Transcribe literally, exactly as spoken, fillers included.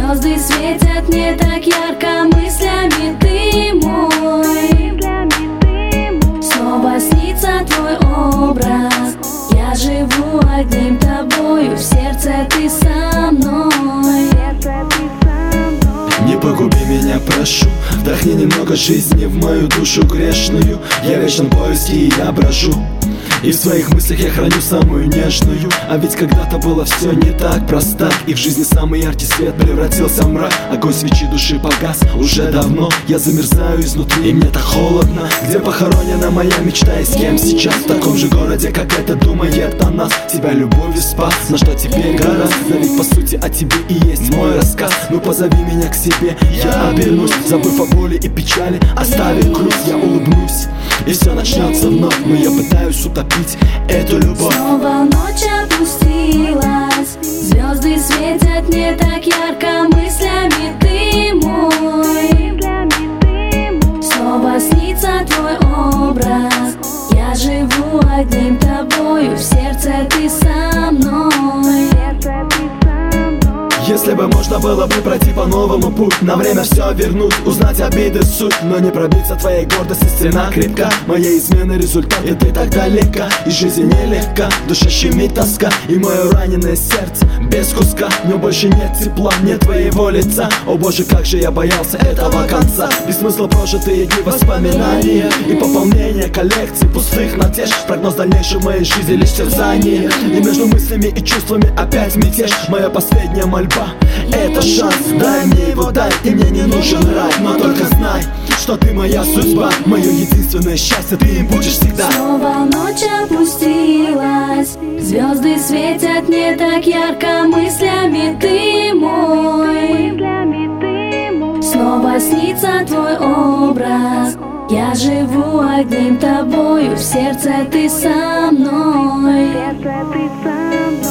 Звезды светят не так ярко, мыслями ты мой. Снова снится твой образ. Я живу одним тобою, в сердце ты со мной. Не погуби меня, прошу, вдохни немного жизни в мою душу грешную. Я в вечном поиске, и я брожу, и в своих мыслях я храню самую нежную. А ведь когда-то было все не так просто, и в жизни самый яркий свет превратился в мрак. Огонь свечи души погас уже давно. Я замерзаю изнутри, и мне так холодно. Где похоронена моя мечта, и с кем сейчас? В таком же городе, как это думает о нас. Тебя любовью спас, на что теперь гораздо? Ведь по сути о тебе и есть мой рассказ. Ну позови меня к себе, я обернусь, забыв о боли и печали, оставив грусть, я улыбнусь, и все начнется вновь. Но я пытаюсь утопить эту любовь. Снова ночь опустилась, звезды светят не так ярко, мыслями ты мой. Снова снится твой образ. Я живу одним тобою, в сердце ты со мной. Если бы можно было бы пройти по-новому путь, на время все вернуть, узнать обиды суть, но не пробиться твоей гордости, стена крепка. Моей измены результат, и ты так далека, и жизнь нелегка, в душе щемит тоска, и мое раненое сердце без куска. В нем больше нет тепла, нет твоего лица. О боже, как же я боялся этого конца. Без смысла прожитые дни, воспоминания и пополнение коллекций пустых надежд. Прогноз дальнейшей моей жизни лишь терзание, и между мыслями и чувствами опять мятеж. Моя последняя мольба — это шанс, дай мне его, дай, и мне не нужен рай. Но только знай, что ты моя судьба, мое единственное счастье, ты им будешь всегда. Снова ночь опустилась, звезды светят не так ярко, мыслями ты мой. Снова снится твой образ. Я живу одним тобою, в сердце ты со мной.